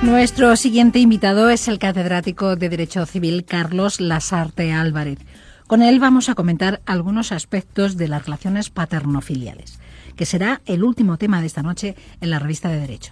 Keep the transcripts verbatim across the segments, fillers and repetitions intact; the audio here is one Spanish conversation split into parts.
Nuestro siguiente invitado es el catedrático de Derecho Civil Carlos Lasarte Álvarez. Con él vamos a comentar algunos aspectos de las relaciones paterno-filiales, que será el último tema de esta noche en la Revista de Derecho.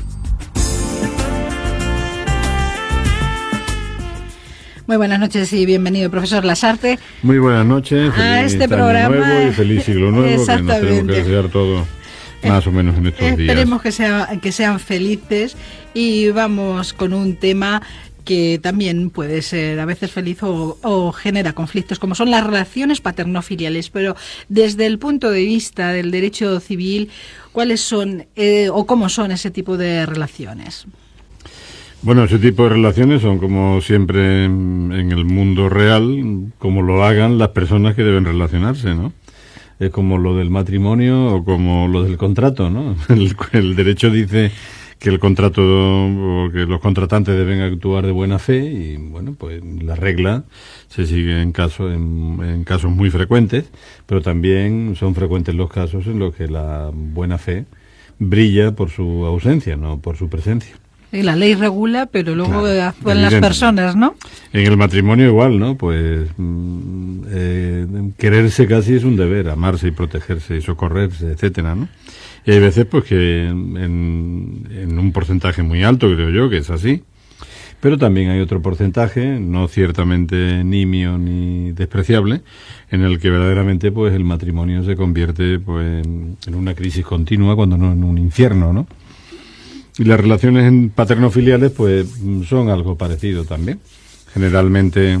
Muy buenas noches y bienvenido, profesor Lasarte. Muy buenas noches, feliz a este año programa nuevo y feliz siglo nuevo, que nos tenemos que desear todo más o menos en estos Esperemos días. Esperemos que, sea, que sean felices, y vamos con un tema que también puede ser a veces feliz o, o genera conflictos, como son las relaciones paterno-filiales. Pero desde el punto de vista del derecho civil, ¿cuáles son eh, o cómo son ese tipo de relaciones? Bueno, ese tipo de relaciones son, como siempre en el mundo real, como lo hagan las personas que deben relacionarse, ¿no? Es como lo del matrimonio o como lo del contrato, ¿no? El, el derecho dice que el contrato o que los contratantes deben actuar de buena fe y, bueno, pues la regla se sigue en casos en, en casos muy frecuentes, pero también son frecuentes los casos en los que la buena fe brilla por su ausencia, no por su presencia. Y la ley regula, pero luego claro, actúan las personas, ¿no? En el matrimonio igual, ¿no? Pues mm, eh, quererse casi es un deber, amarse y protegerse y socorrerse, etcétera, ¿no? Y hay veces pues que en, en un porcentaje muy alto, creo yo, que es así, pero también hay otro porcentaje, no ciertamente nimio ni despreciable, en el que verdaderamente pues el matrimonio se convierte pues en, en una crisis continua, cuando no en un infierno, ¿no? Y las relaciones paterno-filiales pues son algo parecido también. Generalmente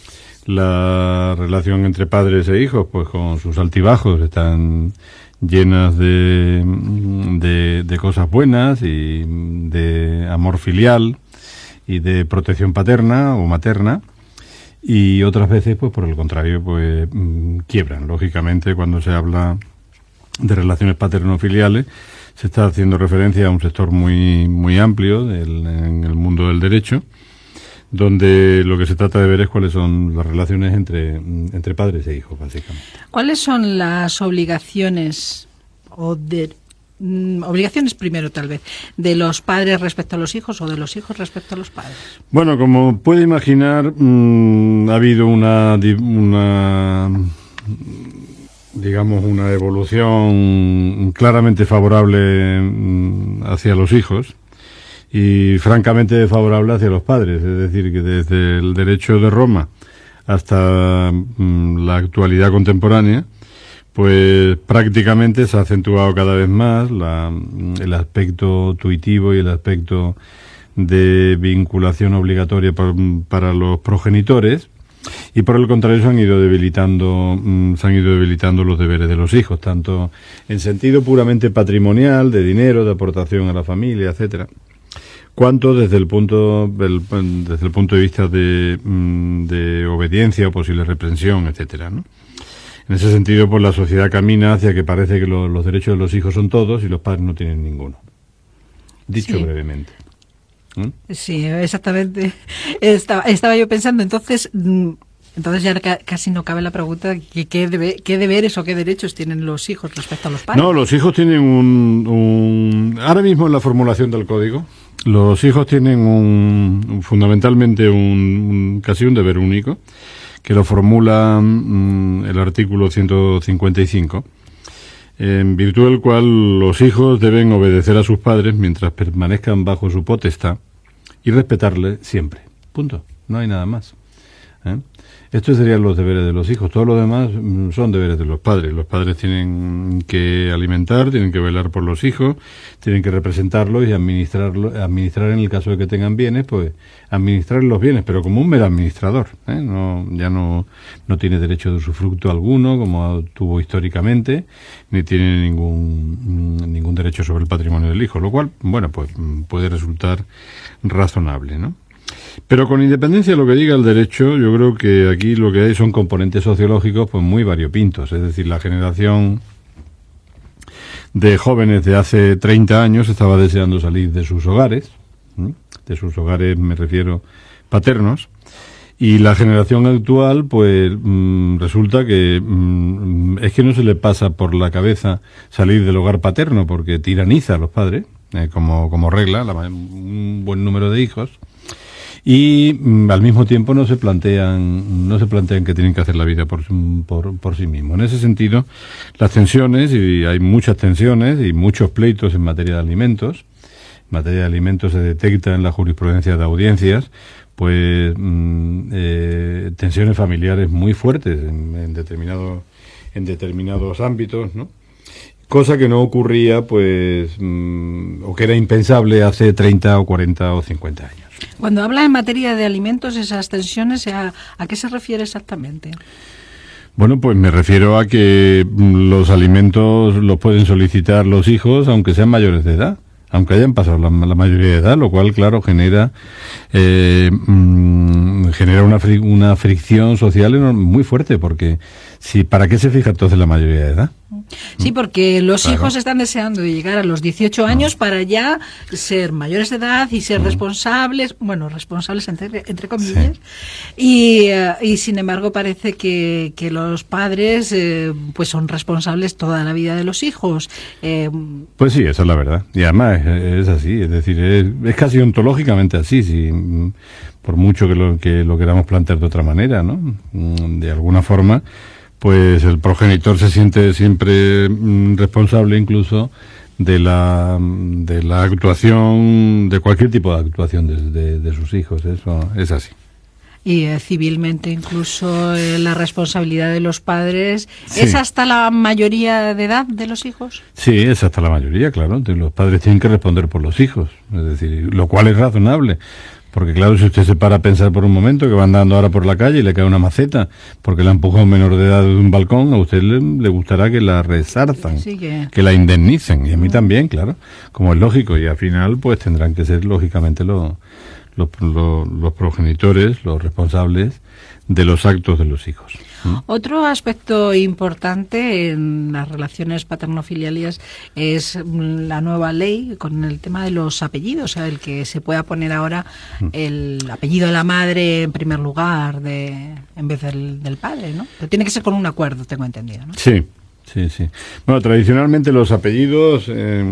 la relación entre padres e hijos, pues con sus altibajos, están llenas de, de, de cosas buenas y de amor filial y de protección paterna o materna, y otras veces pues por el contrario pues quiebran. Lógicamente, cuando se habla de relaciones paterno-filiales se está haciendo referencia a un sector muy muy amplio del, en el mundo del derecho, donde lo que se trata de ver es cuáles son las relaciones entre, entre padres e hijos, básicamente. ¿Cuáles son las obligaciones, o de, mm, obligaciones primero tal vez, de los padres respecto a los hijos o de los hijos respecto a los padres? Bueno, como puede imaginar, mmm, ha habido una... una digamos, una evolución claramente favorable hacia los hijos y francamente favorable hacia los padres. Es decir, que desde el derecho de Roma hasta mm, la actualidad contemporánea, pues prácticamente se ha acentuado cada vez más la, el aspecto tuitivo y el aspecto de vinculación obligatoria para, para los progenitores. Y por el contrario se han ido debilitando, mmm, se han ido debilitando los deberes de los hijos, tanto en sentido puramente patrimonial, de dinero, de aportación a la familia, etcétera, cuanto desde el punto, del, desde el punto de vista de, mmm, de obediencia o posible reprensión, etcétera, ¿no? En ese sentido, pues la sociedad camina hacia que parece que lo, los derechos de los hijos son todos y los padres no tienen ninguno. Dicho sí. brevemente. ¿Mm? Sí, exactamente. Estaba, estaba yo pensando, entonces, entonces ya ca, casi no cabe la pregunta ¿qué, qué, debe, qué deberes o qué derechos tienen los hijos respecto a los padres? No, los hijos tienen un, un... Ahora mismo en la formulación del código, los hijos tienen un, un fundamentalmente un, un casi un deber único, que lo formula um, el artículo ciento cincuenta y cinco, en virtud del cual los hijos deben obedecer a sus padres mientras permanezcan bajo su potestad y respetarle siempre. Punto. No hay nada más. ¿Eh? Estos serían los deberes de los hijos. Todo lo demás son deberes de los padres. Los padres tienen que alimentar, tienen que velar por los hijos, tienen que representarlos y administrarlo, administrar en el caso de que tengan bienes, pues administrar los bienes, pero como un mero administrador. ¿eh? No, ya no, no tiene derecho de usufructo alguno, como tuvo históricamente, ni tiene ningún, ningún derecho sobre el patrimonio del hijo, lo cual, bueno, pues puede resultar razonable, ¿no? Pero con independencia de lo que diga el derecho, yo creo que aquí lo que hay son componentes sociológicos pues muy variopintos. Es decir, la generación de jóvenes de hace treinta años estaba deseando salir de sus hogares, ¿sí? De sus hogares me refiero paternos, y la generación actual pues mmm, resulta que mmm, es que no se le pasa por la cabeza salir del hogar paterno porque tiraniza a los padres. eh, como, como regla, la, un buen número de hijos. Y mm, al mismo tiempo no se plantean no se plantean que tienen que hacer la vida por, por, por sí mismos. En ese sentido, las tensiones, y hay muchas tensiones y muchos pleitos en materia de alimentos, en materia de alimentos se detecta en la jurisprudencia de audiencias, pues mm, eh, tensiones familiares muy fuertes en, en, determinado, en determinados ámbitos, ¿no? Cosa que no ocurría, pues, mmm, o que era impensable hace treinta o cuarenta o cincuenta años. Cuando habla en materia de alimentos, esas tensiones, ¿a, a qué se refiere exactamente? Bueno, pues me refiero a que los alimentos los pueden solicitar los hijos, aunque sean mayores de edad, aunque hayan pasado la, la mayoría de edad, lo cual, claro, genera eh, mmm, genera una, fri una fricción social muy fuerte, porque si ¿para qué se fija entonces la mayoría de edad? Sí, porque los claro. hijos están deseando llegar a los dieciocho años no. para ya ser mayores de edad y ser mm. responsables, bueno, responsables entre, entre comillas, sí. y, uh, y sin embargo parece que, que los padres eh, pues son responsables toda la vida de los hijos. Eh, pues sí, esa es la verdad. Y además es, es así, es decir, es, es casi ontológicamente así, si, por mucho que lo, que lo queramos plantear de otra manera, ¿no? De alguna forma, pues el progenitor se siente siempre mm, responsable incluso de la de la actuación, de cualquier tipo de actuación de, de, de sus hijos. Eso es así. Y eh, civilmente incluso eh, la responsabilidad de los padres, sí. ¿es hasta la mayoría de edad de los hijos? Sí, es hasta la mayoría, claro. Entonces, los padres tienen que responder por los hijos, es decir, lo cual es razonable. Porque claro, si usted se para a pensar por un momento que va andando ahora por la calle y le cae una maceta porque la empuja a un menor de edad de un balcón, a usted le, le gustará que la resarzan, sí, que... que la indemnicen, y a mí también, claro, como es lógico, y al final pues tendrán que ser lógicamente los, los, los, los progenitores, los responsables de los actos de los hijos. ¿Mm? Otro aspecto importante en las relaciones paterno-filiales es la nueva ley con el tema de los apellidos, o sea, el que se pueda poner ahora el apellido de la madre en primer lugar de en vez del, del padre, ¿no? Pero tiene que ser con un acuerdo, tengo entendido, ¿no? Sí. Sí, sí. Bueno, tradicionalmente los apellidos, eh,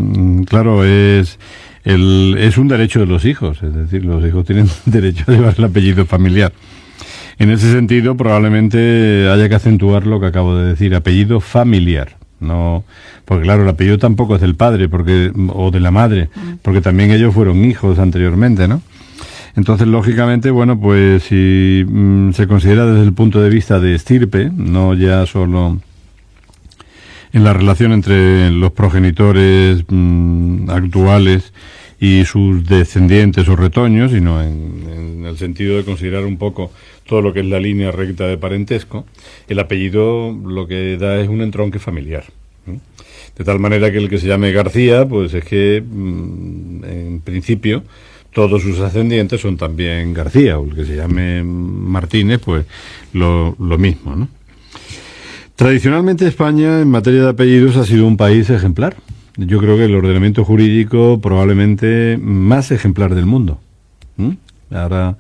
claro, es el, es un derecho de los hijos, es decir, los hijos tienen derecho a llevar el apellido familiar. En ese sentido, probablemente haya que acentuar lo que acabo de decir, apellido familiar. No, porque claro, el apellido tampoco es del padre porque o de la madre, porque también ellos fueron hijos anteriormente, ¿no? Entonces, lógicamente, bueno, pues si mm, se considera desde el punto de vista de estirpe, no ya solo en la relación entre los progenitores mmm, actuales y sus descendientes o retoños, sino en, en el sentido de considerar un poco todo lo que es la línea recta de parentesco, el apellido lo que da es un entronque familiar. ¿eh? De tal manera que el que se llame García, pues es que, mmm, en principio, todos sus ascendientes son también García, o el que se llame Martínez, pues lo, lo mismo, ¿no? Tradicionalmente España, en materia de apellidos, ha sido un país ejemplar. Yo creo que el ordenamiento jurídico probablemente más ejemplar del mundo. ¿Mm? Ahora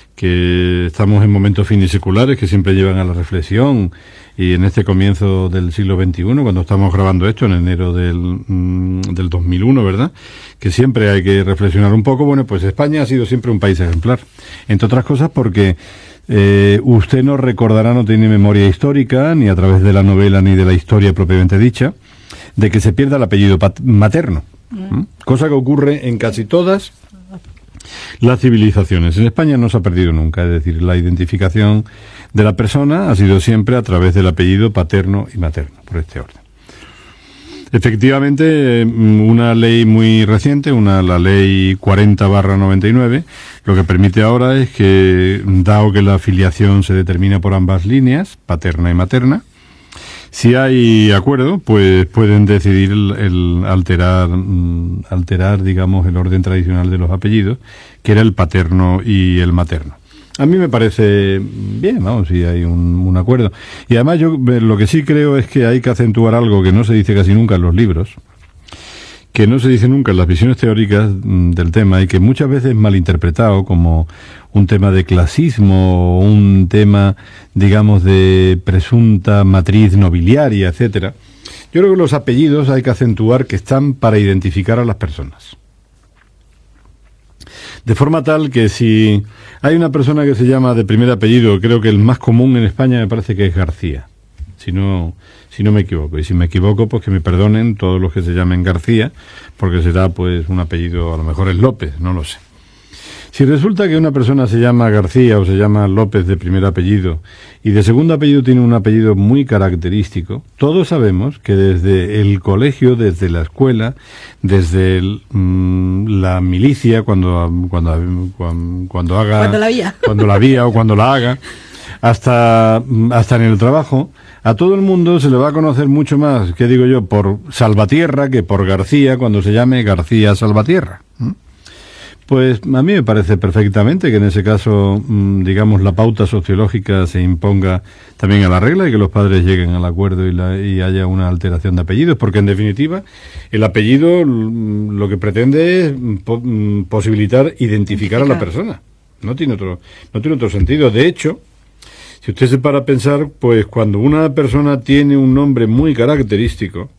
que estamos en momentos finiseculares que siempre llevan a la reflexión, y en este comienzo del siglo veintiuno, cuando estamos grabando esto en enero del, mm, del dos mil uno, ¿verdad?, que siempre hay que reflexionar un poco. Bueno, pues España ha sido siempre un país ejemplar, entre otras cosas porque eh, usted no recordará, no tiene memoria histórica, ni a través de la novela ni de la historia propiamente dicha, de que se pierda el apellido materno, ¿Mm? cosa que ocurre en casi todas las civilizaciones. En España no se ha perdido nunca, es decir, la identificación de la persona ha sido siempre a través del apellido paterno y materno, por este orden. Efectivamente, una ley muy reciente, una la ley cuarenta barra noventa y nueve, lo que permite ahora es que, dado que la filiación se determina por ambas líneas, paterna y materna, si hay acuerdo, pues pueden decidir el, el alterar, mm, alterar, digamos, el orden tradicional de los apellidos, que era el paterno y el materno. A mí me parece bien, vamos, si hay un, un acuerdo. Y además yo lo que sí creo es que hay que acentuar algo que no se dice casi nunca en los libros, que no se dice nunca en las visiones teóricas mm, del tema, y que muchas veces es malinterpretado como un tema de clasismo, o un tema, digamos, de presunta matriz nobiliaria, etcétera. Yo creo que los apellidos hay que acentuar que están para identificar a las personas. De forma tal que si hay una persona que se llama de primer apellido, creo que el más común en España me parece que es García, si no, si no me equivoco. Y si me equivoco, pues que me perdonen todos los que se llamen García, porque será pues un apellido, a lo mejor es López, no lo sé. Si resulta que una persona se llama García o se llama López de primer apellido y de segundo apellido tiene un apellido muy característico, todos sabemos que desde el colegio, desde la escuela, desde el, mmm, la milicia, cuando, cuando, cuando, cuando haga... Cuando la vía. Cuando la vía o cuando la haga, hasta, hasta en el trabajo, a todo el mundo se le va a conocer mucho más, ¿qué digo yo?, por Salvatierra que por García cuando se llame García Salvatierra. ¿Mm? Pues a mí me parece perfectamente que en ese caso, digamos, la pauta sociológica se imponga también a la regla y que los padres lleguen al acuerdo y, la, y haya una alteración de apellidos, porque en definitiva el apellido lo que pretende es po posibilitar identificar a la persona. No tiene otro, no tiene otro sentido. De hecho, si usted se para a pensar, pues cuando una persona tiene un nombre muy característico,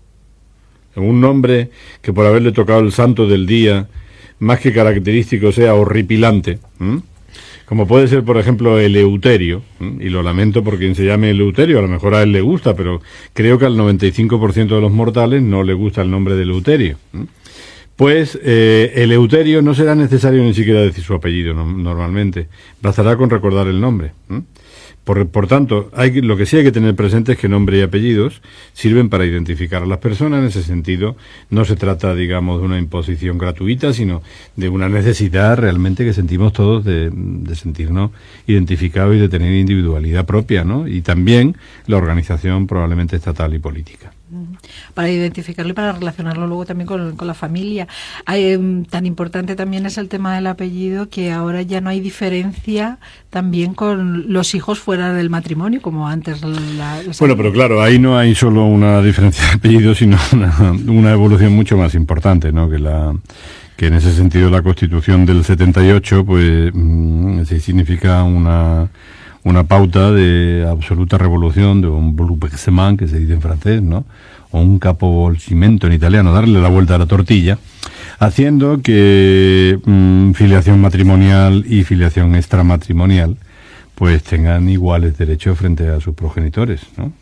un nombre que por haberle tocado el santo del día, más que característico, sea horripilante, ¿m? Como puede ser, por ejemplo, Eleuterio, ¿m? Y lo lamento por quien se llame Eleuterio, a lo mejor a él le gusta, pero creo que al noventa y cinco por ciento de los mortales no le gusta el nombre de Eleuterio. ¿m? Pues eh, Eleuterio no será necesario ni siquiera decir su apellido no, normalmente, bastará con recordar el nombre. ¿m? Por, por tanto, hay, lo que sí hay que tener presente es que nombre y apellidos sirven para identificar a las personas. En ese sentido, no se trata, digamos, de una imposición gratuita, sino de una necesidad realmente que sentimos todos de, de sentirnos identificados y de tener individualidad propia, ¿no? Y también la organización probablemente estatal y política. Para identificarlo y para relacionarlo luego también con, con la familia. Hay, um, tan importante también es el tema del apellido, que ahora ya no hay diferencia también con los hijos fuera del matrimonio, como antes. La, la bueno, pero claro, ahí no hay solo una diferencia de apellido, sino una, una evolución mucho más importante, ¿no? Que la que en ese sentido la Constitución del setenta y ocho, pues, mmm, sí significa una una pauta de absoluta revolución, de un bouleversement, que se dice en francés, ¿no? O un capovolgimento en italiano, darle la vuelta a la tortilla, haciendo que mmm, filiación matrimonial y filiación extramatrimonial pues tengan iguales derechos frente a sus progenitores, ¿no?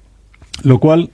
Lo cual,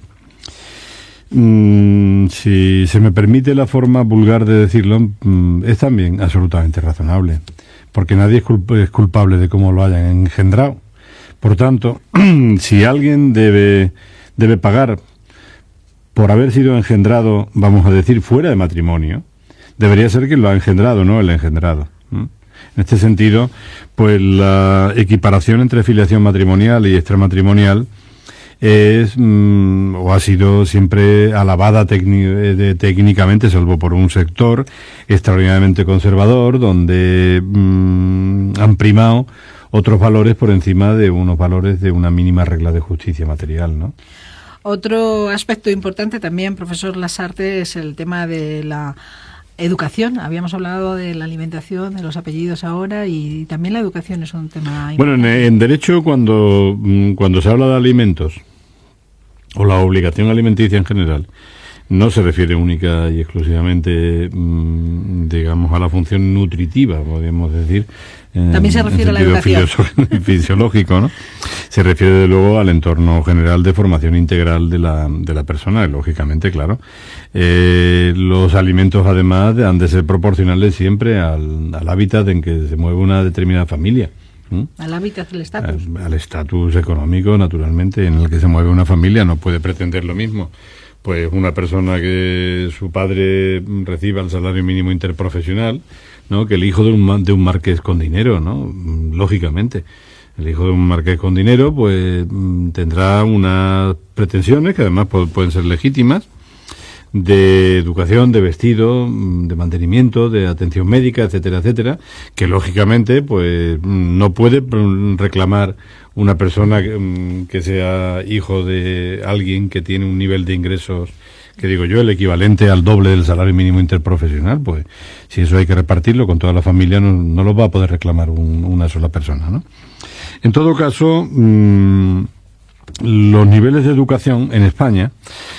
mmm, si se me permite la forma vulgar de decirlo, mmm, es también absolutamente razonable, porque nadie es, culp es culpable de cómo lo hayan engendrado. Por tanto, si alguien debe, debe pagar por haber sido engendrado, vamos a decir, fuera de matrimonio, debería ser quien lo ha engendrado, no el engendrado. ¿Mm? En este sentido, pues la equiparación entre filiación matrimonial y extramatrimonial es mmm, o ha sido siempre alabada de, técnicamente, salvo por un sector extraordinariamente conservador, donde mmm, han primado otros valores por encima de unos valores de una mínima regla de justicia material, ¿no? Otro aspecto importante también, profesor Lasarte, es el tema de la educación. Habíamos hablado de la alimentación, de los apellidos ahora, y también la educación es un tema importante. Bueno, en, en derecho, cuando, cuando se habla de alimentos, o la obligación alimenticia en general, no se refiere única y exclusivamente, mmm, digamos, a la función nutritiva, podríamos decir. En, También se refiere a la educación fisiológico, ¿no? Se refiere, de luego, al entorno general de formación integral de la, de la persona, y, lógicamente, claro. Eh, los alimentos, además, han de ser proporcionales siempre al, al hábitat en que se mueve una determinada familia. ¿Mm? Al hábitat, al estatus. Al estatus económico, naturalmente, en el que se mueve una familia. No puede pretender lo mismo pues una persona que su padre reciba el salario mínimo interprofesional, ¿no?, que el hijo de un, de un marqués con dinero, ¿no? Lógicamente. El hijo de un marqués con dinero, pues tendrá unas pretensiones que además pueden ser legítimas, de educación, de vestido, de mantenimiento, de atención médica, etcétera, etcétera, que lógicamente pues no puede reclamar una persona que, que sea hijo de alguien que tiene un nivel de ingresos, que digo yo, el equivalente al doble del salario mínimo interprofesional. Pues si eso hay que repartirlo con toda la familia, no, no lo va a poder reclamar un, una sola persona, ¿no? En todo caso, mmm, los niveles de educación en España,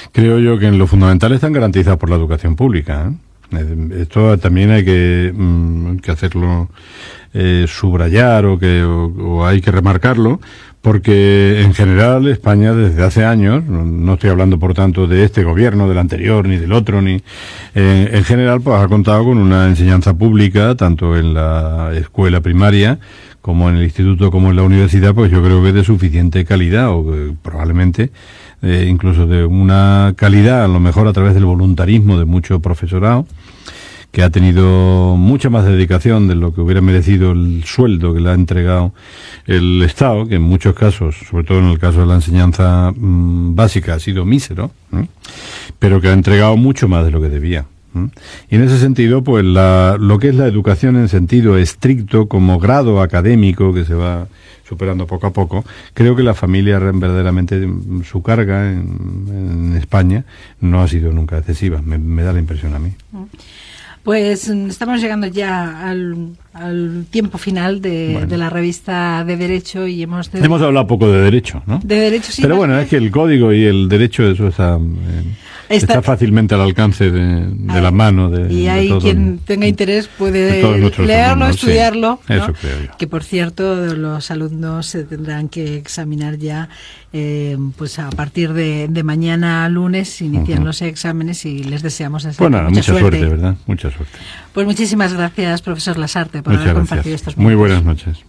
creo yo que en lo fundamental están garantizados por la educación pública, ¿eh? Esto también hay que, mm, que hacerlo eh, subrayar o que o, o hay que remarcarlo, porque en general España desde hace años, no estoy hablando por tanto de este gobierno, del anterior, ni del otro, ni eh, en general pues ha contado con una enseñanza pública, tanto en la escuela primaria como en el instituto, como en la universidad, pues yo creo que de suficiente calidad, o que probablemente eh, incluso de una calidad, a lo mejor a través del voluntarismo de mucho profesorado, que ha tenido mucha más dedicación de lo que hubiera merecido el sueldo que le ha entregado el Estado, que en muchos casos, sobre todo en el caso de la enseñanza mmm, básica, ha sido mísero, ¿eh? Pero que ha entregado mucho más de lo que debía. ¿eh? Y en ese sentido, pues la, lo que es la educación en sentido estricto, como grado académico que se va superando poco a poco, creo que la familia verdaderamente, su carga en, en España no ha sido nunca excesiva, me, me da la impresión a mí. Pues estamos llegando ya al, al tiempo final de, bueno. de la revista de Derecho y hemos... De... Hemos hablado poco de Derecho, ¿no? De Derecho, sí. Pero bueno, que... es que el Código y el Derecho, eso está... Eh... Está, está fácilmente al alcance de, de la mano de y hay de todo, quien tenga interés puede leerlo, alumnos, estudiarlo, sí, ¿no? Eso creo yo. Que por cierto los alumnos se tendrán que examinar ya eh, pues a partir de, de mañana lunes inician uh-huh. los exámenes y les deseamos desde bueno, mucha, mucha suerte. suerte, ¿verdad? Mucha suerte. Pues muchísimas gracias, profesor Lasarte, por Muchas haber gracias. compartido estos minutos. Muy buenas noches.